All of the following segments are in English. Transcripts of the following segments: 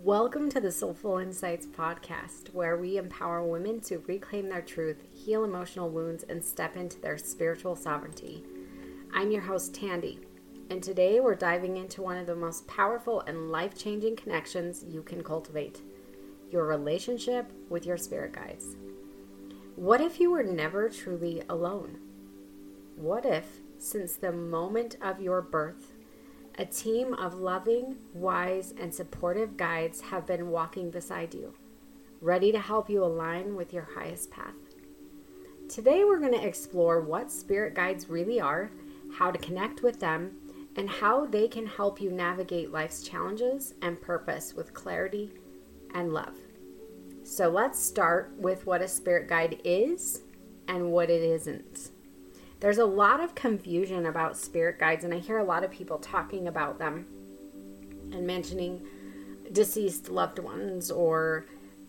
Welcome to the Soulful Insights podcast, where we empower women to reclaim their truth, heal emotional wounds, and step into their spiritual sovereignty. I'm your host, Tandy, and today we're diving into one of the most powerful and life-changing connections you can cultivate, your relationship with your spirit guides. What if you were never truly alone? What if, since the moment of your birth, a team of loving, wise, and supportive guides have been walking beside you, ready to help you align with your highest path? Today, we're going to explore what spirit guides really are, how to connect with them, and how they can help you navigate life's challenges and purpose with clarity and love. So let's start with what a spirit guide is and what it isn't. There's a lot of confusion about spirit guides, and I hear a lot of people talking about them and mentioning deceased loved ones or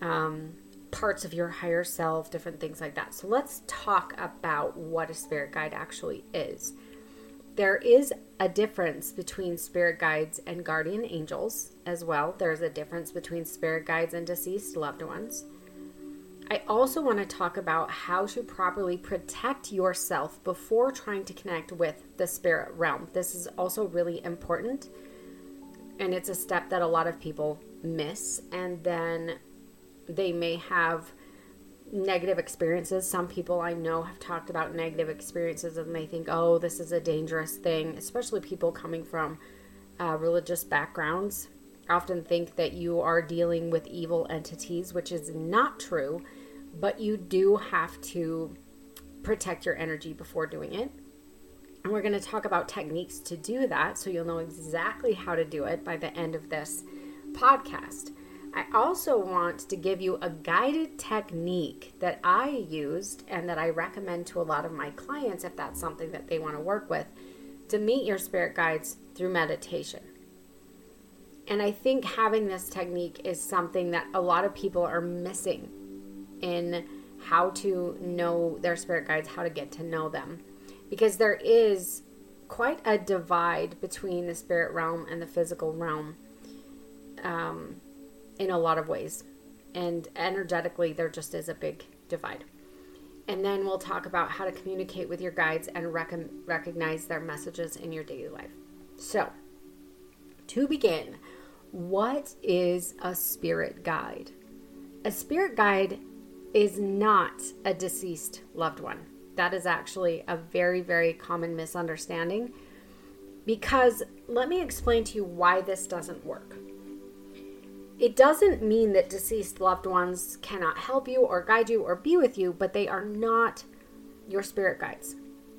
parts of your higher self, different things like that. So let's talk about what a spirit guide actually is. There is a difference between spirit guides and guardian angels as well. There's a difference between spirit guides and deceased loved ones. I also want to talk about how to properly protect yourself before trying to connect with the spirit realm. This is also really important, and it's a step that a lot of people miss, and then they may have negative experiences. Some people I know have talked about negative experiences, and they think, oh, this is a dangerous thing, especially people coming from religious backgrounds. Often think that you are dealing with evil entities, which is not true, but you do have to protect your energy before doing it. And we're going to talk about techniques to do that, so you'll know exactly how to do it by the end of this podcast. I also want to give you a guided technique that I used and that I recommend to a lot of my clients if that's something that they want to work with, to meet your spirit guides through meditation. And I think having this technique is something that a lot of people are missing in how to know their spirit guides, how to get to know them. Because there is quite a divide between the spirit realm and the physical realm in a lot of ways. And energetically, there just is a big divide. And then we'll talk about how to communicate with your guides and recognize their messages in your daily life. So, to begin, what is a spirit guide? A spirit guide is not a deceased loved one. That is actually a very, very common misunderstanding, because let me explain to you why this doesn't work. It doesn't mean that deceased loved ones cannot help you or guide you or be with you, but they are not your spirit guides.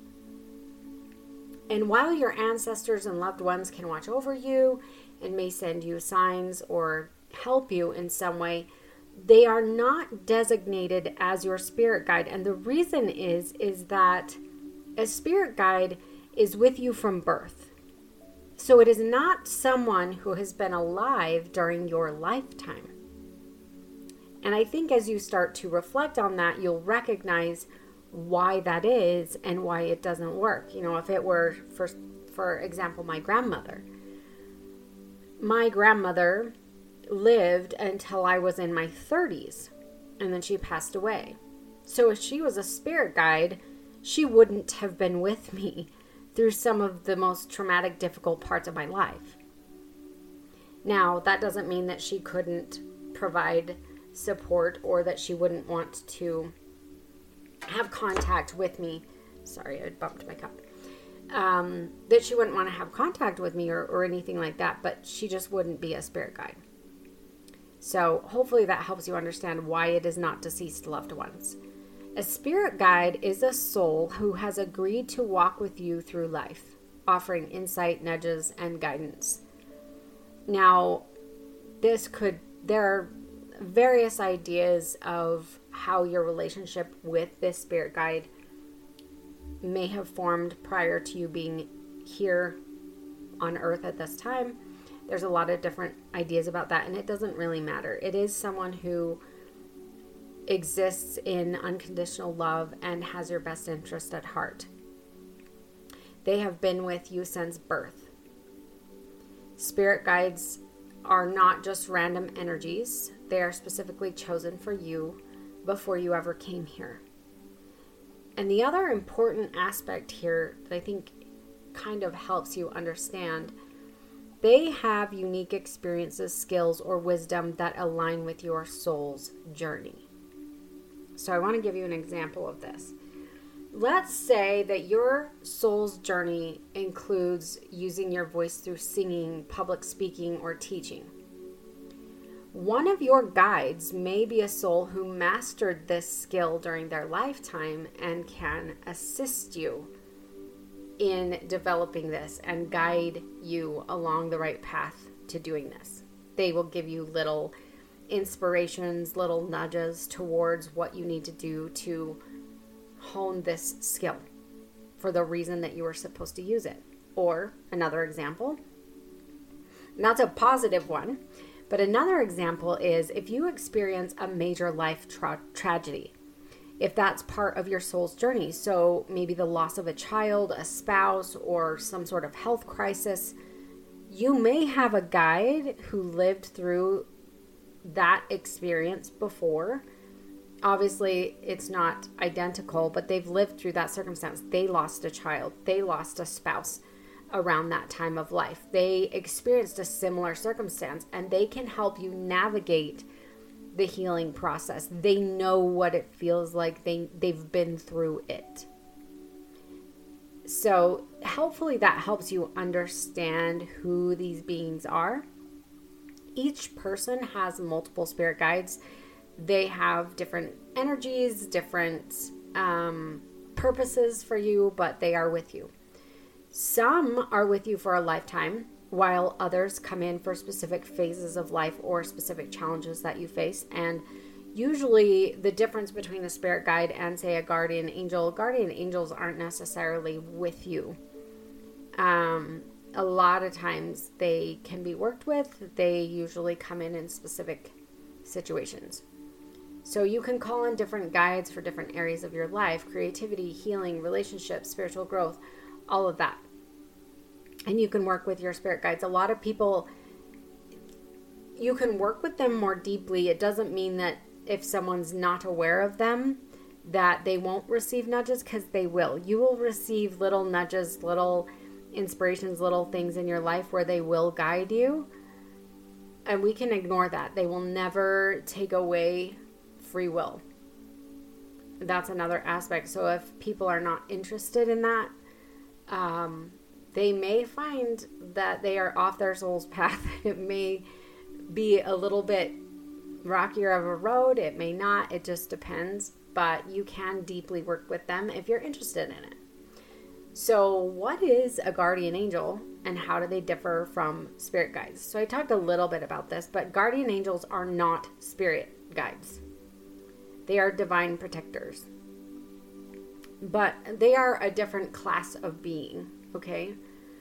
And while your ancestors and loved ones can watch over you and may send you signs or help you in some way, they are not designated as your spirit guide. And the reason is that a spirit guide is with you from birth. So it is not someone who has been alive during your lifetime. And I think as you start to reflect on that, you'll recognize why that is and why it doesn't work. You know, if it were, for example, my grandmother lived until I was in my 30s, and then she passed away. So if she was a spirit guide, she wouldn't have been with me through some of the most traumatic, difficult parts of my life. Now, that doesn't mean that she couldn't provide support or that she wouldn't want to have contact with me. Sorry, I bumped my cup. That she wouldn't want to have contact with me or anything like that, but she just wouldn't be a spirit guide. So hopefully that helps you understand why it is not deceased loved ones. A spirit guide is a soul who has agreed to walk with you through life, offering insight, nudges, and guidance. Now, there are various ideas of how your relationship with this spirit guide may have formed prior to you being here on earth at this time. There's a lot of different ideas about that, and it doesn't really matter. It is someone who exists in unconditional love and has your best interest at heart. They have been with you since birth. Spirit guides are not just random energies. They are specifically chosen for you before you ever came here. And the other important aspect here that I think kind of helps you understand, they have unique experiences, skills, or wisdom that align with your soul's journey. So I want to give you an example of this. Let's say that your soul's journey includes using your voice through singing, public speaking, or teaching. One of your guides may be a soul who mastered this skill during their lifetime and can assist you in developing this and guide you along the right path to doing this. They will give you little inspirations, little nudges towards what you need to do to hone this skill for the reason that you were supposed to use it. Or another example, and that's a positive one, but another example is if you experience a major life tragedy, if that's part of your soul's journey. So maybe the loss of a child, a spouse, or some sort of health crisis, you may have a guide who lived through that experience before. Obviously, it's not identical, but they've lived through that circumstance. They lost a child. They lost a spouse around that time of life. They experienced a similar circumstance, and they can help you navigate the healing process. They know what it feels like. They've been through it. So hopefully that helps you understand who these beings are. Each person has multiple spirit guides. They have different energies, different purposes for you, but they are with you. Some are with you for a lifetime, while others come in for specific phases of life or specific challenges that you face. And usually the difference between the spirit guide and, say, a guardian angels aren't necessarily with you. A lot of times they can be worked with. They usually come in specific situations. So you can call on different guides for different areas of your life: creativity, healing, relationships, spiritual growth, all of that. And you can work with your spirit guides. A lot of people, you can work with them more deeply. It doesn't mean that if someone's not aware of them, that they won't receive nudges, because they will. You will receive little nudges, little inspirations, little things in your life where they will guide you. And we can ignore that. They will never take away free will. That's another aspect. So if people are not interested in that, they may find that they are off their soul's path. It may be a little bit rockier of a road. It may not. It just depends. But you can deeply work with them if you're interested in it. So what is a guardian angel and how do they differ from spirit guides? So I talked a little bit about this, but guardian angels are not spirit guides. They are divine protectors. But they are a different class of being, okay?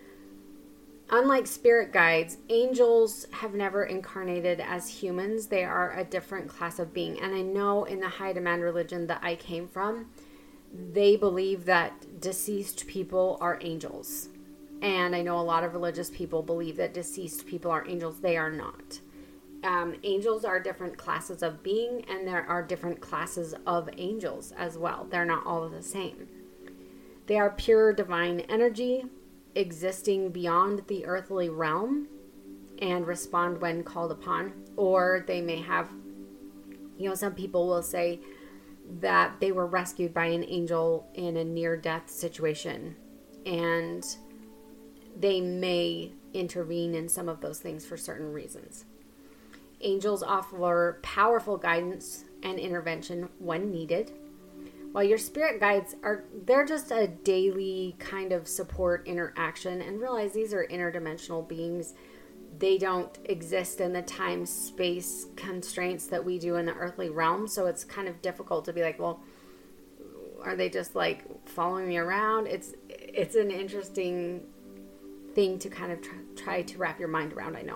Unlike spirit guides, angels have never incarnated as humans. They are a different class of being. And I know in the high demand religion that I came from, they believe that deceased people are angels. And I know a lot of religious people believe that deceased people are angels. They are not. Angels are different classes of being, and there are different classes of angels as well. They're not all the same. They are pure divine energy existing beyond the earthly realm and respond when called upon. Or they may have, some people will say that they were rescued by an angel in a near-death situation, and they may intervene in some of those things for certain reasons. Angels offer powerful guidance and intervention when needed, while your spirit guides they're just a daily kind of support interaction. And realize these are interdimensional beings. They don't exist in the time-space constraints that we do in the earthly realm. So it's kind of difficult to be like, well, are they just like following me around? It's an interesting thing to kind of try to wrap your mind around, I know.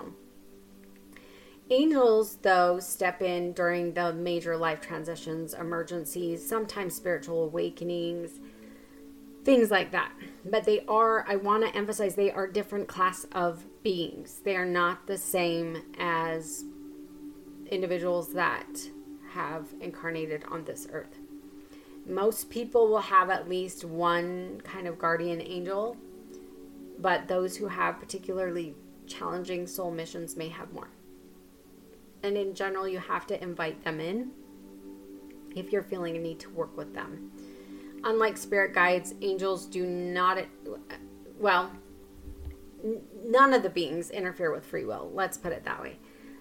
Angels, though, step in during the major life transitions, emergencies, sometimes spiritual awakenings. things like that. But they are, I want to emphasize, they are different class of beings. They are not the same as individuals that have incarnated on this earth. Most people will have at least one kind of guardian angel, but those who have particularly challenging soul missions may have more. And in general, you have to invite them in if you're feeling a need to work with them. Unlike spirit guides, angels do not, none of the beings interfere with free will. Let's put it that way.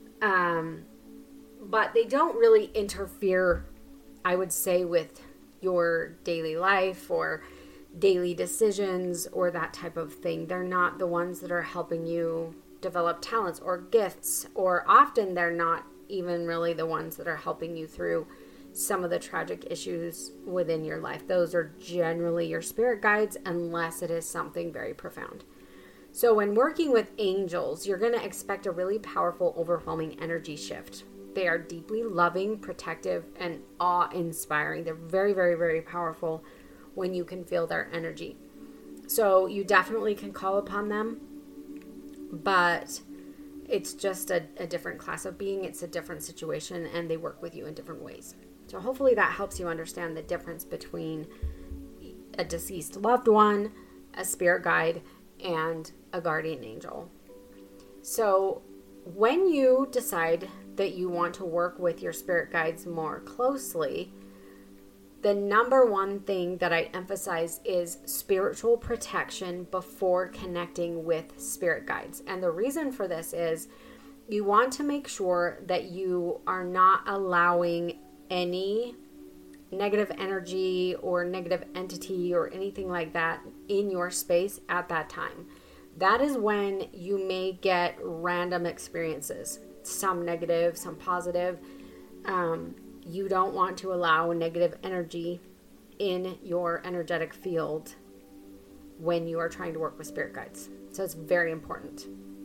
But they don't really interfere, I would say, with your daily life or daily decisions or that type of thing. They're not the ones that are helping you develop talents or gifts, or often they're not even really the ones that are helping you through some of the tragic issues within your life. Those are generally your spirit guides, unless it is something very profound. So when working with angels, you're going to expect a really powerful, overwhelming energy shift. They are deeply loving, protective, and awe-inspiring. They're very, very, very powerful when you can feel their energy. So you definitely can call upon them, but it's just a different class of being. It's a different situation, and they work with you in different ways. So hopefully that helps you understand the difference between a deceased loved one, a spirit guide, and a guardian angel. So when you decide that you want to work with your spirit guides more closely, the number one thing that I emphasize is spiritual protection before connecting with spirit guides. And the reason for this is you want to make sure that you are not allowing any negative energy or negative entity or anything like that in your space at that time. That is when you may get random experiences, some negative, some positive. You don't want to allow negative energy in your energetic field when you are trying to work with spirit guides. So it's very important.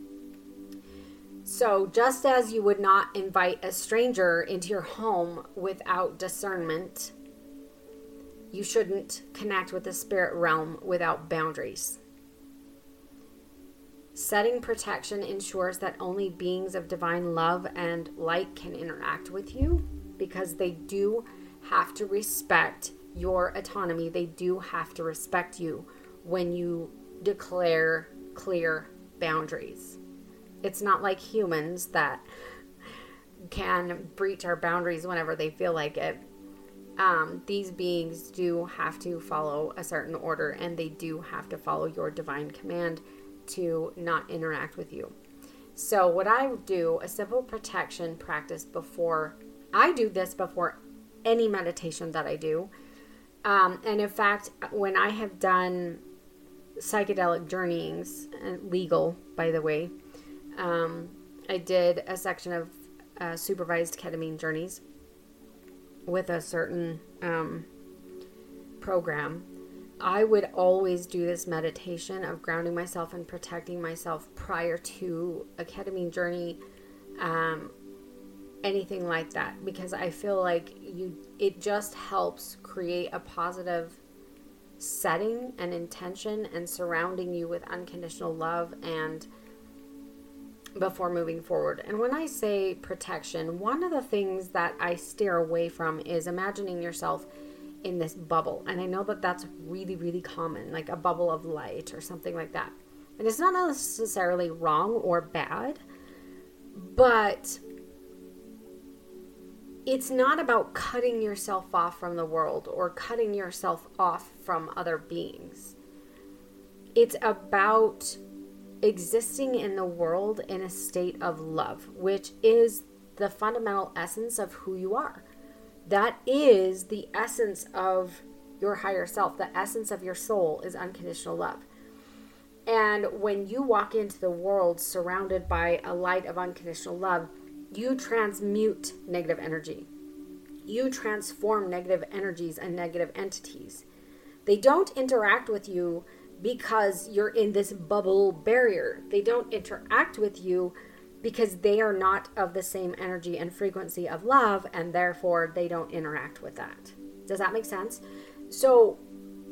So just as you would not invite a stranger into your home without discernment, you shouldn't connect with the spirit realm without boundaries. Setting protection ensures that only beings of divine love and light can interact with you, because they do have to respect your autonomy. They do have to respect you when you declare clear boundaries. It's not like humans that can breach our boundaries whenever they feel like it. These beings do have to follow a certain order, and they do have to follow your divine command to not interact with you. So what I do, a simple protection practice before any meditation that I do. And in fact, when I have done psychedelic journeyings, legal, by the way, I did a section of supervised ketamine journeys with a certain program. I would always do this meditation of grounding myself and protecting myself prior to a ketamine journey, anything like that, because I feel like it just helps create a positive setting and intention and surrounding you with unconditional love and before moving forward. And when I say protection, one of the things that I steer away from is imagining yourself in this bubble. And I know that that's really, really common, like a bubble of light or something like that. And it's not necessarily wrong or bad, but it's not about cutting yourself off from the world or cutting yourself off from other beings. It's about existing in the world in a state of love, which is the fundamental essence of who you are. That is the essence of your higher self. The essence of your soul is unconditional love. And when you walk into the world surrounded by a light of unconditional love, you transmute negative energy. You transform negative energies and negative entities. They don't interact with you because you're in this bubble barrier. They don't interact with you because they are not of the same energy and frequency of love, and therefore they don't interact with that. Does that make sense? So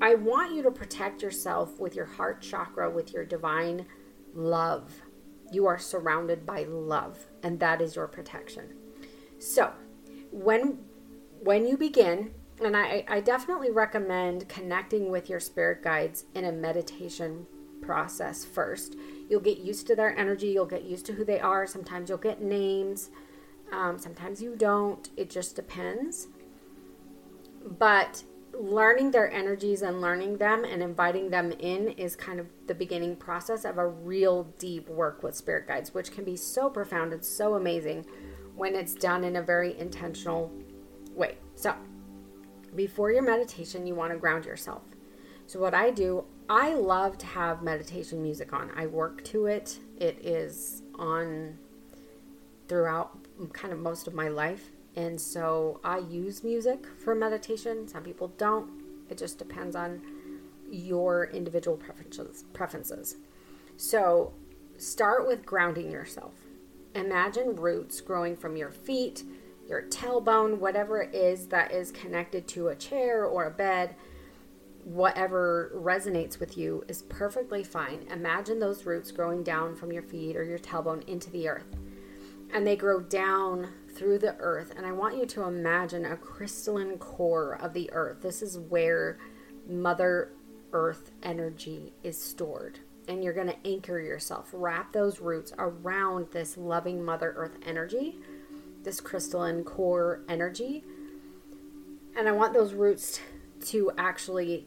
I want you to protect yourself with your heart chakra, with your divine love. You are surrounded by love, and that is your protection. So when you begin, and I definitely recommend connecting with your spirit guides in a meditation process first. You'll get used to their energy. You'll get used to who they are. Sometimes you'll get names. Sometimes you don't. It just depends. But learning their energies and learning them and inviting them in is kind of the beginning process of a real deep work with spirit guides, which can be so profound and so amazing when it's done in a very intentional way. So before your meditation, you want to ground yourself. So what I do, I love to have meditation music on. I work to it. It is on throughout kind of most of my life. And so I use music for meditation. Some people don't. It just depends on your individual preferences. So start with grounding yourself. Imagine roots growing from your feet, your tailbone, whatever it is that is connected to a chair or a bed. Whatever resonates with you is perfectly fine. Imagine those roots growing down from your feet or your tailbone into the earth. And they grow down through the earth. And I want you to imagine a crystalline core of the earth. This is where Mother Earth energy is stored. And you're going to anchor yourself. Wrap those roots around this loving Mother Earth energy, this crystalline core energy. And I want those roots to actually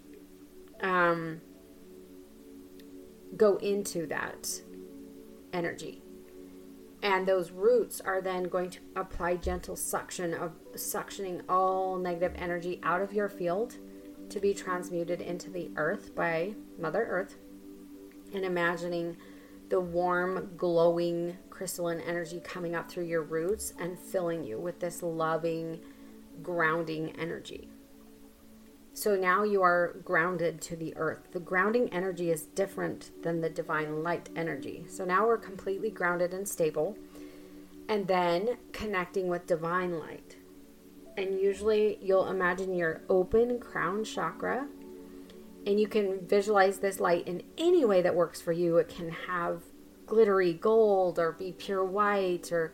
go into that energy. And those roots are then going to apply gentle suctioning all negative energy out of your field to be transmuted into the earth by Mother Earth. And imagining the warm, glowing, crystalline energy coming up through your roots and filling you with this loving, grounding energy. So now you are grounded to the earth. The grounding energy is different than the divine light energy. So now we're completely grounded and stable. And then connecting with divine light. And usually you'll imagine your open crown chakra. And you can visualize this light in any way that works for you. It can have glittery gold or be pure white or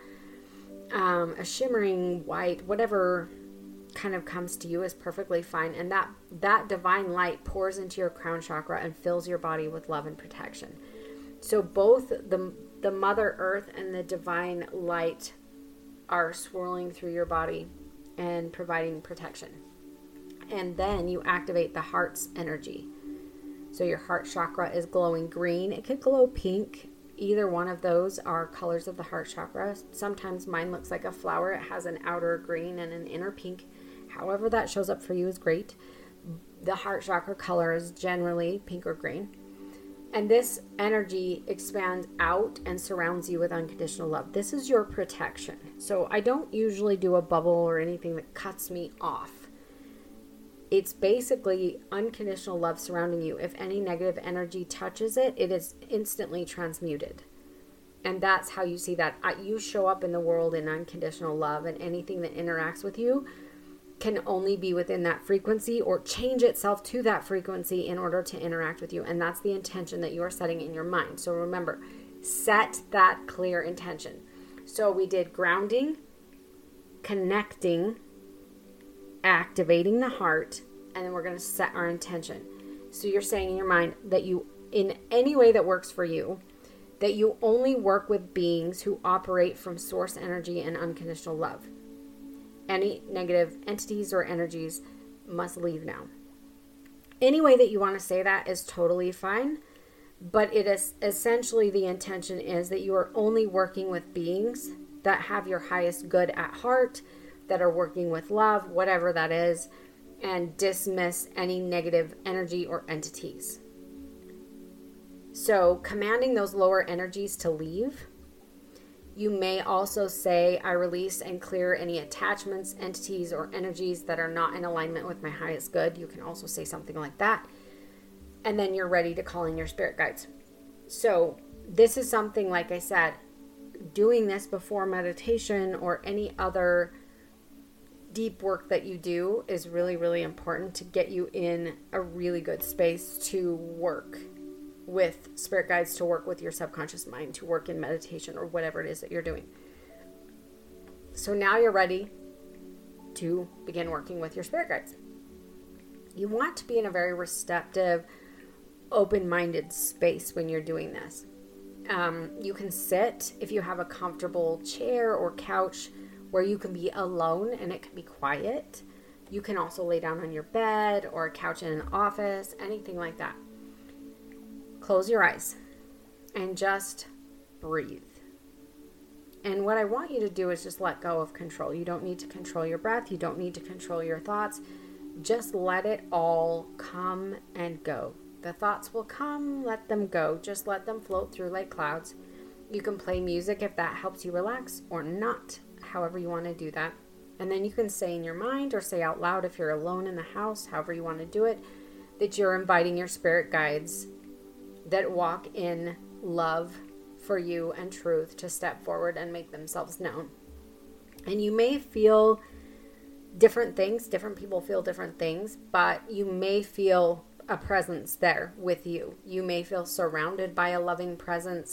a shimmering white, whatever kind of comes to you is perfectly fine. And that divine light pours into your crown chakra and fills your body with love and protection. So both the Mother Earth and the divine light are swirling through your body and providing protection. And then you activate the heart's energy. So your heart chakra is glowing green. It could glow pink. Either one of those are colors of the heart chakra. Sometimes mine looks like a flower. It has an outer green and an inner pink. However that shows up for you is great. The heart chakra color is generally pink or green. And this energy expands out and surrounds you with unconditional love. This is your protection. So I don't usually do a bubble or anything that cuts me off. It's basically unconditional love surrounding you. If any negative energy touches it, it is instantly transmuted. And that's how you see that. You show up in the world in unconditional love, and anything that interacts with you can only be within that frequency or change itself to that frequency in order to interact with you. And that's the intention that you are setting in your mind. So remember, set that clear intention. So we did grounding, connecting, activating the heart, and then we're going to set our intention. So you're saying in your mind that you, in any way that works for you, that you only work with beings who operate from source energy and unconditional love. Any negative entities or energies must leave now. Any way that you want to say that is totally fine, but it is essentially the intention is that you are only working with beings that have your highest good at heart, that are working with love, whatever that is, and dismiss any negative energy or entities. So commanding those lower energies to leave. You may also say, I release and clear any attachments, entities, or energies that are not in alignment with my highest good. You can also say something like that. And then you're ready to call in your spirit guides. So this is something, like I said, doing this before meditation or any other deep work that you do is really, really important to get you in a really good space to work with spirit guides, to work with your subconscious mind, to work in meditation or whatever it is that you're doing. So now you're ready to begin working with your spirit guides. You want to be in a very receptive, open-minded space when you're doing this. You can sit if you have a comfortable chair or couch where you can be alone and it can be quiet. You can also lay down on your bed or a couch in an office, anything like that. Close your eyes and just breathe. And what I want you to do is just let go of control. You don't need to control your breath. You don't need to control your thoughts. Just let it all come and go. The thoughts will come, let them go. Just let them float through like clouds. You can play music if that helps you relax, or not, however you want to do that. And then you can say in your mind or say out loud if you're alone in the house, however you want to do it, that you're inviting your spirit guides that walk in love for you and truth to step forward and make themselves known. And you may feel different things. Different people feel different things, but you may feel a presence there with you. You may feel surrounded by a loving presence.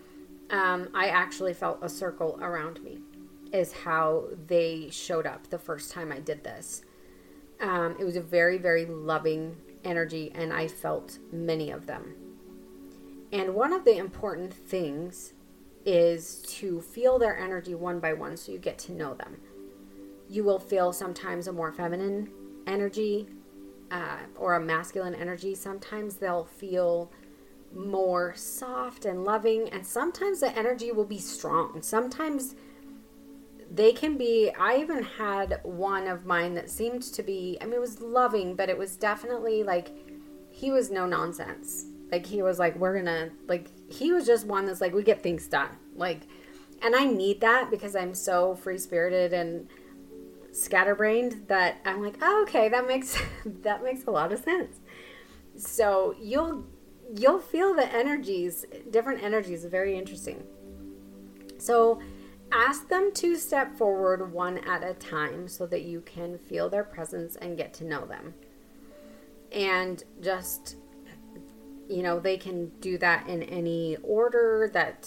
I actually felt a circle around me is how they showed up the first time I did this. It was a very, very loving energy, and I felt many of them. And one of the important things is to feel their energy one by one so you get to know them. You will feel sometimes a more feminine energy or a masculine energy. Sometimes they'll feel more soft and loving, and sometimes the energy will be strong. Sometimes they can be, I even had one of mine that seemed to be, it was loving, but it was definitely like, he was no nonsense. Like, he was like, he was just one that's like, we get things done. Like, and I need that because I'm so free-spirited and scatterbrained that I'm like, oh, okay, that makes a lot of sense. So you'll feel the energies, different energies, very interesting. So ask them to step forward one at a time so that you can feel their presence and get to know them. And just, they can do that in any order that,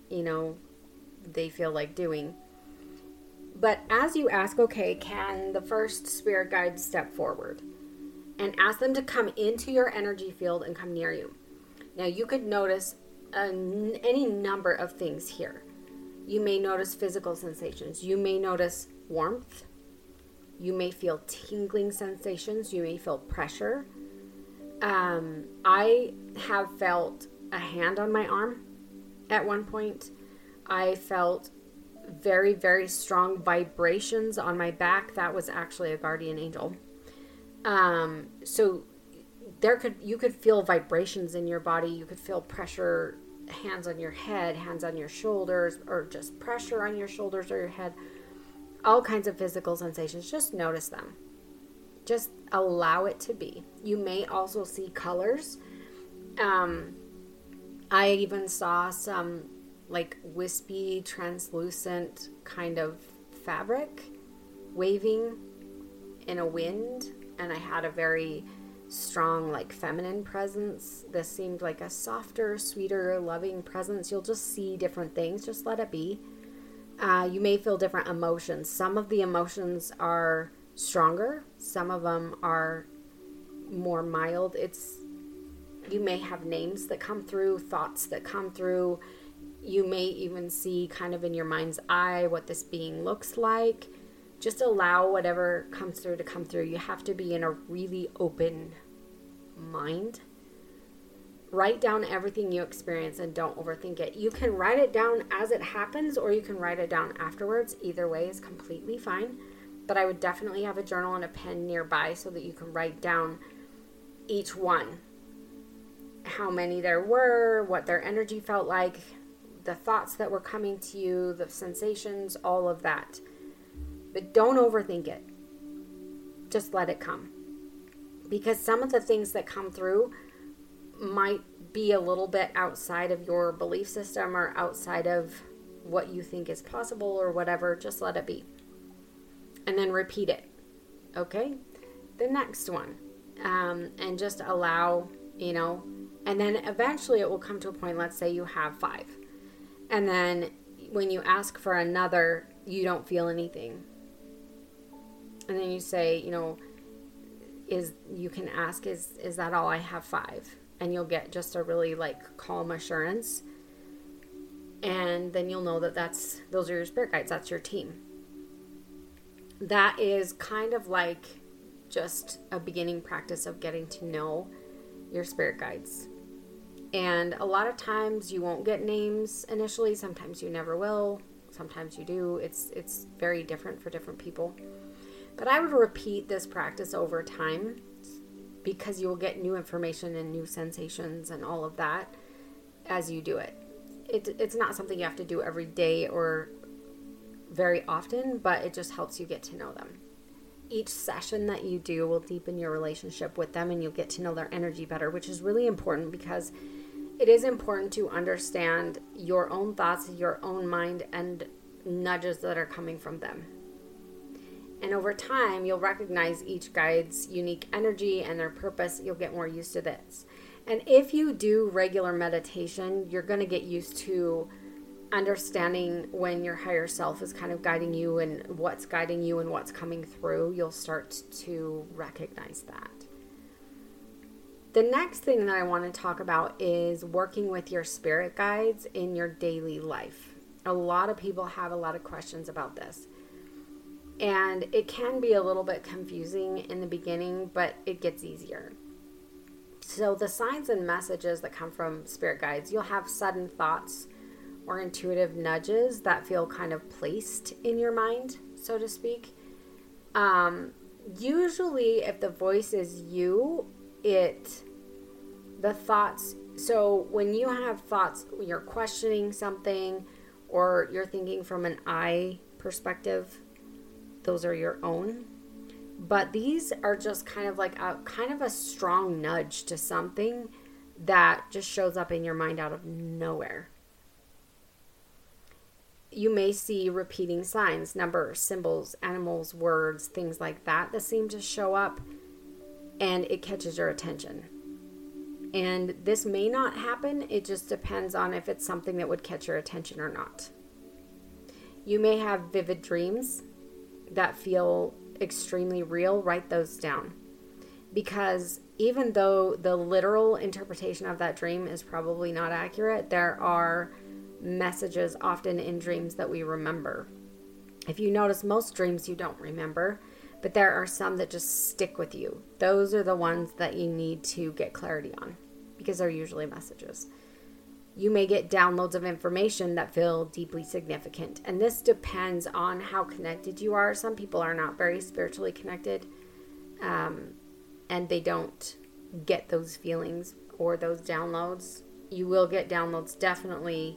they feel like doing. But as you ask, okay, can the first spirit guide step forward? And ask them to come into your energy field and come near you. Now, you could notice any number of things here. You may notice physical sensations. You may notice warmth. You may feel tingling sensations. You may feel pressure. I have felt a hand on my arm at one point. I felt very, very strong vibrations on my back. That was actually a guardian angel. So you could feel vibrations in your body. You could feel pressure, hands on your head, hands on your shoulders, or just pressure on your shoulders or your head. All kinds of physical sensations. Just notice them. Just allow it to be. You may also see colors. I even saw some like wispy, translucent kind of fabric waving in a wind. And I had a very strong, like, feminine presence. This seemed like a softer, sweeter, loving presence. You'll just see different things. Just let it be. You may feel different emotions. Some of the emotions are stronger. Some of them are more mild. You may have names that come through, thoughts that come through. You may even see kind of in your mind's eye what this being looks like. Just allow whatever comes through to come through. You have to be in a really open mind. Write down everything you experience and don't overthink it. You can write it down as it happens, or you can write it down afterwards. Either way is completely fine. But I would definitely have a journal and a pen nearby so that you can write down each one. How many there were, what their energy felt like, the thoughts that were coming to you, the sensations, all of that. But don't overthink it. Just let it come. Because some of the things that come through might be a little bit outside of your belief system or outside of what you think is possible or whatever. Just let it be. and then repeat it. Okay? The next one. And just allow, and then eventually it will come to a point, let's say you have 5. And then when you ask for another, you don't feel anything. And then you say, you can ask, is that all? I have 5. And you'll get just a really calm assurance. And then you'll know that those are your spirit guides. That's your team. That is kind of like just a beginning practice of getting to know your spirit guides. And a lot of times you won't get names initially. Sometimes you never will. Sometimes you do. It's very different for different people. But I would repeat this practice over time because you will get new information and new sensations and all of that as you do it. It's not something you have to do every day or very often, but it just helps you get to know them. Each session that you do will deepen your relationship with them, and you'll get to know their energy better, which is really important because it is important to understand your own thoughts, your own mind, and nudges that are coming from them. And over time, you'll recognize each guide's unique energy and their purpose. You'll get more used to this. And if you do regular meditation, you're going to get used to understanding when your higher self is kind of guiding you and what's guiding you and what's coming through. You'll start to recognize that. The next thing that I want to talk about is working with your spirit guides in your daily life. A lot of people have a lot of questions about this. And it can be a little bit confusing in the beginning, but it gets easier. So the signs and messages that come from spirit guides, you'll have sudden thoughts or intuitive nudges that feel kind of placed in your mind, so to speak. Usually if the voice is you, the thoughts, so when you have thoughts, you're questioning something or you're thinking from an I perspective, those are your own. But these are just kind of like a strong nudge to something that just shows up in your mind out of nowhere. You may see repeating signs, numbers, symbols, animals, words, things like that seem to show up, and it catches your attention. And this may not happen. It just depends on if it's something that would catch your attention or not. You may have vivid dreams that feel extremely real. Write those down, because even though the literal interpretation of that dream is probably not accurate, there are messages often in dreams that we remember. If you notice, most dreams you don't remember, but there are some that just stick with you. Those are the ones that you need to get clarity on, because they're usually messages. You may get downloads of information that feel deeply significant. And this depends on how connected you are. Some people are not very spiritually connected, and they don't get those feelings or those downloads. You will get downloads definitely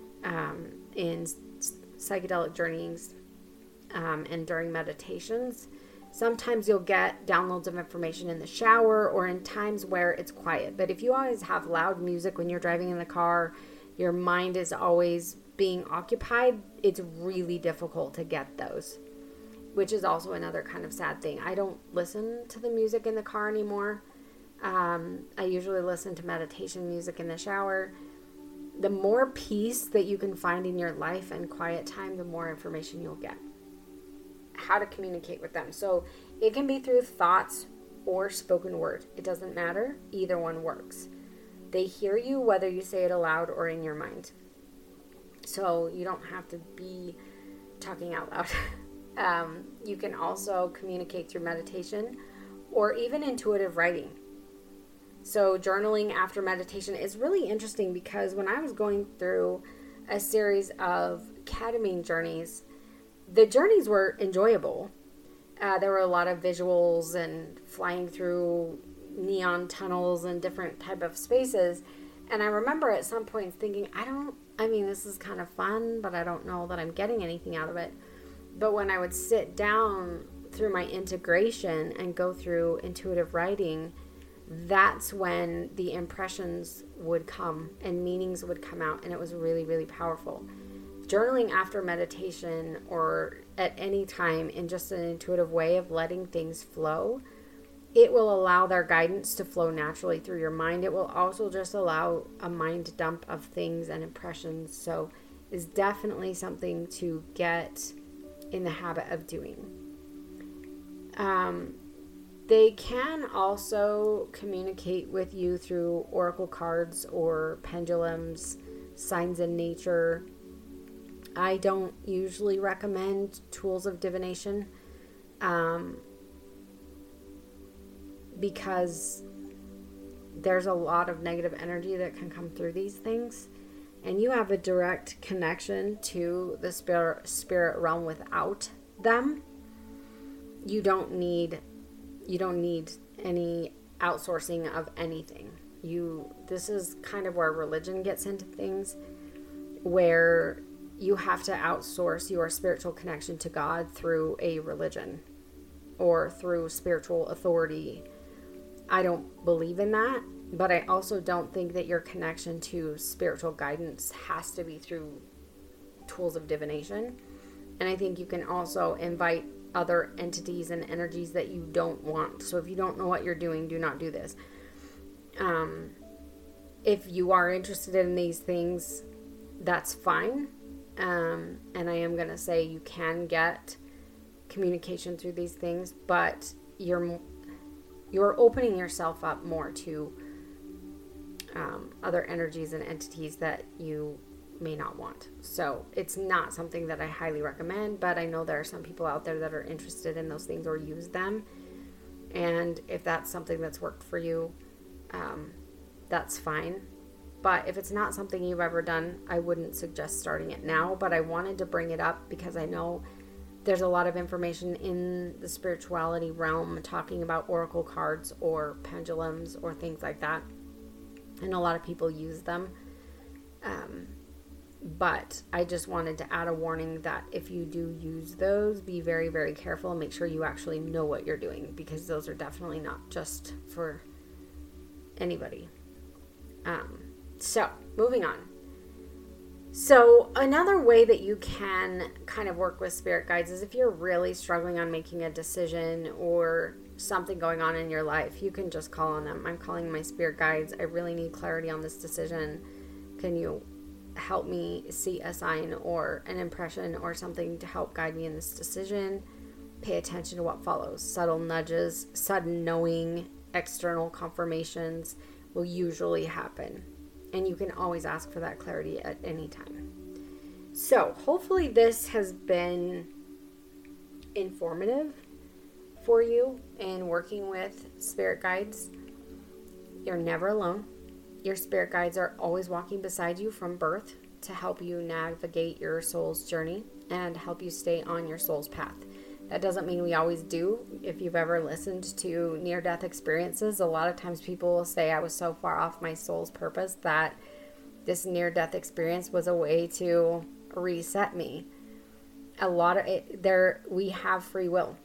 in psychedelic journeys and during meditations. Sometimes you'll get downloads of information in the shower or in times where it's quiet. But if you always have loud music when you're driving in the car, your mind is always being occupied, it's really difficult to get those, which is also another kind of sad thing. I don't listen to the music in the car anymore. I usually listen to meditation music in the shower. The more peace that you can find in your life and quiet time, the more information you'll get. How to communicate with them. So it can be through thoughts or spoken word. It doesn't matter. Either one works. They hear you whether you say it aloud or in your mind. So you don't have to be talking out loud. You can also communicate through meditation or even intuitive writing. So journaling after meditation is really interesting, because when I was going through a series of ketamine journeys, the journeys were enjoyable. There were a lot of visuals and flying through neon tunnels and different type of spaces. And I remember at some points thinking, this is kind of fun, but I don't know that I'm getting anything out of it. But when I would sit down through my integration and go through intuitive writing, that's when the impressions would come and meanings would come out. And it was really, really powerful. journaling after meditation or at any time in just an intuitive way of letting things flow, it will allow their guidance to flow naturally through your mind. It will also just allow a mind dump of things and impressions. So it's definitely something to get in the habit of doing. They can also communicate with you through oracle cards or pendulums, signs in nature. I don't usually recommend tools of divination because there's a lot of negative energy that can come through these things, and you have a direct connection to the spirit realm without them. You don't need any outsourcing of anything. This is kind of where religion gets into things, where you have to outsource your spiritual connection to God through a religion or through spiritual authority. I don't believe in that, but I also don't think that your connection to spiritual guidance has to be through tools of divination. And I think you can also invite other entities and energies that you don't want. So if you don't know what you're doing, do not do this. If you are interested in these things, that's fine. And I am going to say you can get communication through these things, but you're opening yourself up more to other energies and entities that you may not want. So it's not something that I highly recommend, but I know there are some people out there that are interested in those things or use them. And if that's something that's worked for you, that's fine. But if it's not something you've ever done, I wouldn't suggest starting it now. But I wanted to bring it up because I know there's a lot of information in the spirituality realm talking about oracle cards or pendulums or things like that. And a lot of people use them. But I just wanted to add a warning that if you do use those, be very, very careful and make sure you actually know what you're doing, because those are definitely not just for anybody. So moving on. So another way that you can kind of work with spirit guides is if you're really struggling on making a decision or something going on in your life, you can just call on them. I'm calling my spirit guides. I really need clarity on this decision. Can you help me see a sign or an impression or something to help guide me in this decision? Pay attention to what follows. Subtle nudges, sudden knowing, external confirmations will usually happen. And you can always ask for that clarity at any time. So hopefully this has been informative for you in working with spirit guides. You're never alone. Your spirit guides are always walking beside you from birth to help you navigate your soul's journey and help you stay on your soul's path. That doesn't mean we always do. If you've ever listened to near-death experiences, a lot of times people will say I was so far off my soul's purpose that this near-death experience was a way to reset me. A lot of it, we have free will.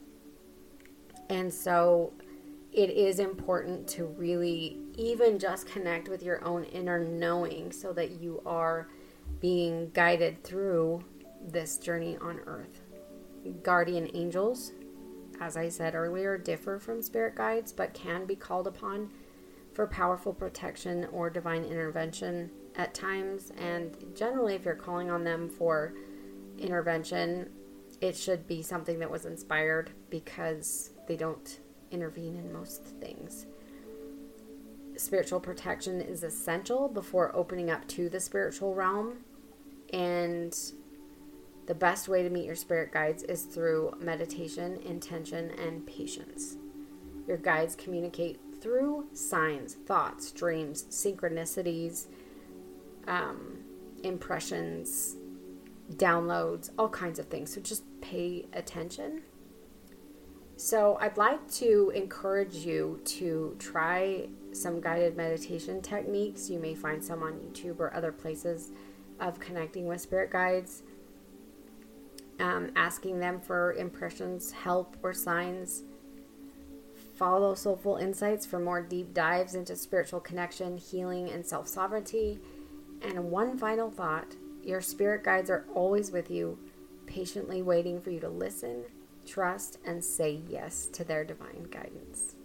And so it is important to really even just connect with your own inner knowing so that you are being guided through this journey on earth. Guardian angels, as I said earlier, differ from spirit guides, but can be called upon for powerful protection or divine intervention at times. And generally, if you're calling on them for intervention, it should be something that was inspired, because they don't intervene in most things. Spiritual protection is essential before opening up to the spiritual realm, and the best way to meet your spirit guides is through meditation, intention, and patience. Your guides communicate through signs, thoughts, dreams, synchronicities, impressions, downloads, all kinds of things. So just pay attention. So I'd like to encourage you to try some guided meditation techniques. You may find some on YouTube or other places of connecting with spirit guides. Asking them for impressions, help, or signs. Follow Soulful Insights for more deep dives into spiritual connection, healing, and self-sovereignty. And one final thought, Your spirit guides are always with you, patiently waiting for you to listen, trust, and say yes to their divine guidance.